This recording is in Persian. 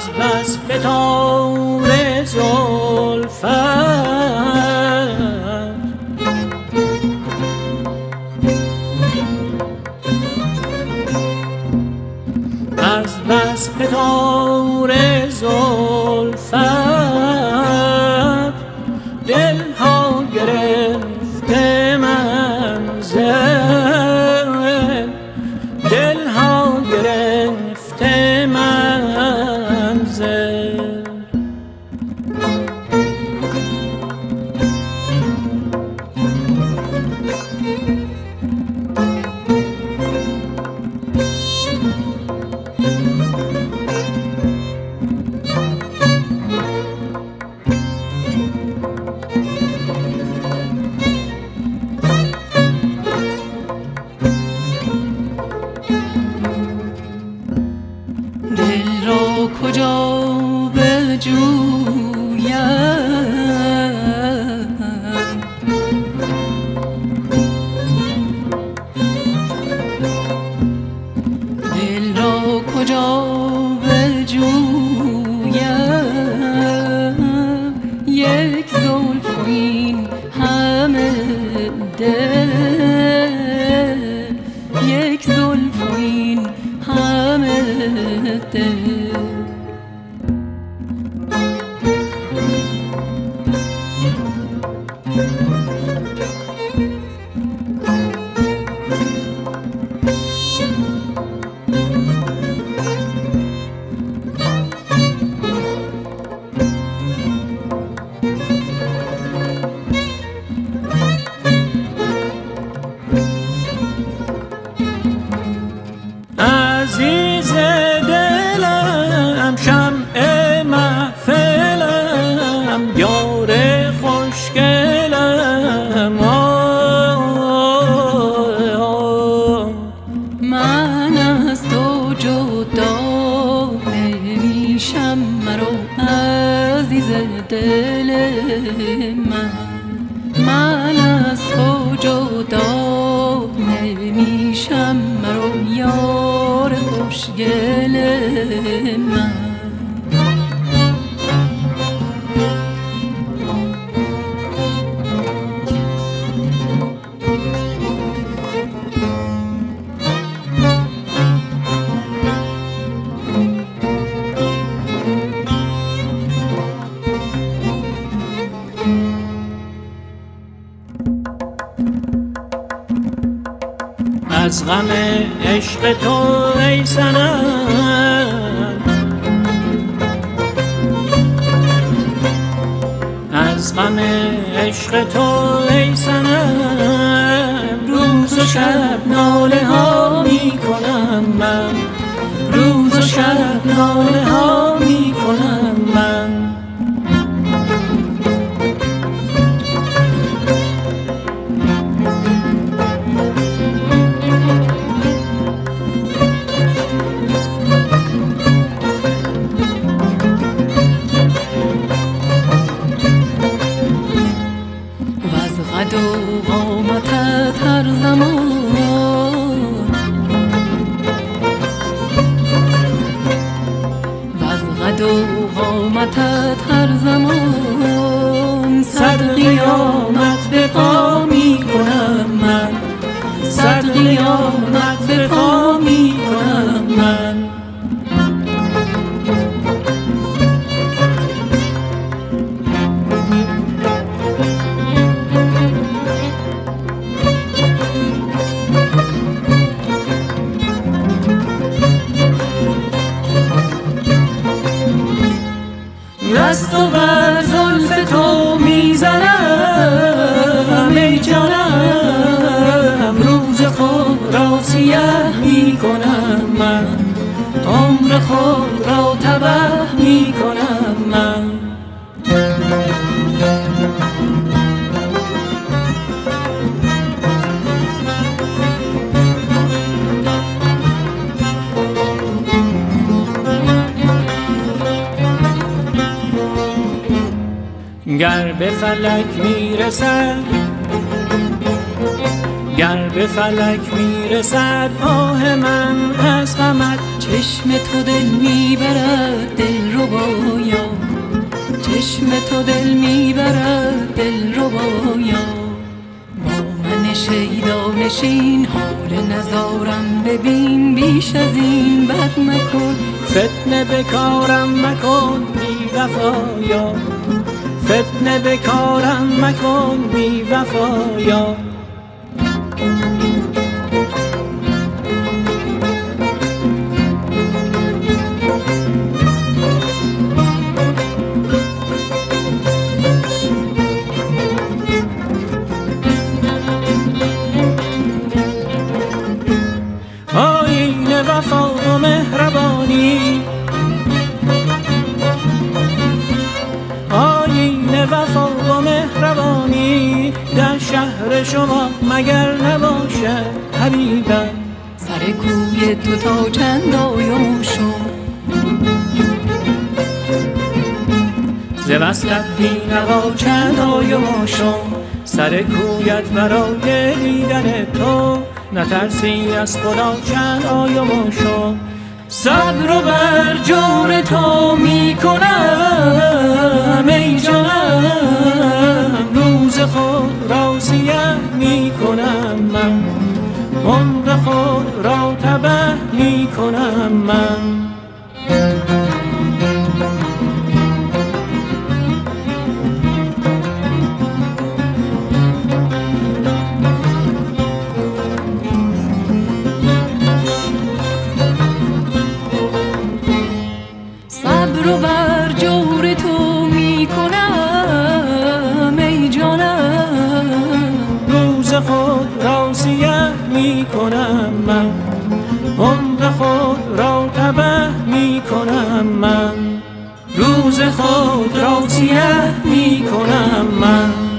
از بس به تار زلفت از بس به تار زلفت دلها گرفته منزل دلها گرفته منزل دل را کجا بجویم دل را کجا بجویم یک زلف و این همه دل یک زلف و این همه دل عزیز دلم شمع محفلم یار خوشگلم من از تو جدا نمیشم مرو عزیز دل من از تو جدا نمیشم مرو یار خوشگل من از غم عشق تو ای صنم از غم عشق تو ای صنم روز و شب ناله ها می کنم من روز و شب ناله ها می کنم من قد و قامتت هر زمان وز قد و قامتت هر زمان صد قیامت به پا می کنم من صد قیامت به پا می کنم من دست و بر زلف تو میزنم ای جانم روز خود را سیه می کنم من عمر خود را تباه می کنم من گر به فلک میرسد گر به فلک میرسد آه من از غمت چشم تو دل میبرد دل ربایا، چشم تو دل میبرد دل ربایا. با من شیدا نشین حال نزارم ببین، بیش از این بد مکن. فتنه به کارم مکن بی وفایا، فتنه به کارم مکن بی وفایا. آیین وفا و مهربانی، آیین وفا و مهربانی در شهر شما مگر نباشد حبیبم. سر کوی تو تا چند آیم شم، ز وصلت بی نوا چند آیم شم. سر کویت برای دیدن تو نترسی از خدا چند آیم شم. صبر و بر جور تو می کنم ای جانم، روز خود را سیه می کنم من، عمر خود را تبه می کنم من. صبر و بر جور تو می کنم ای جانم، روز خود را سیه می کنم من، عمر خود را تبه می کنم من. روز خود را سیه می کنم من.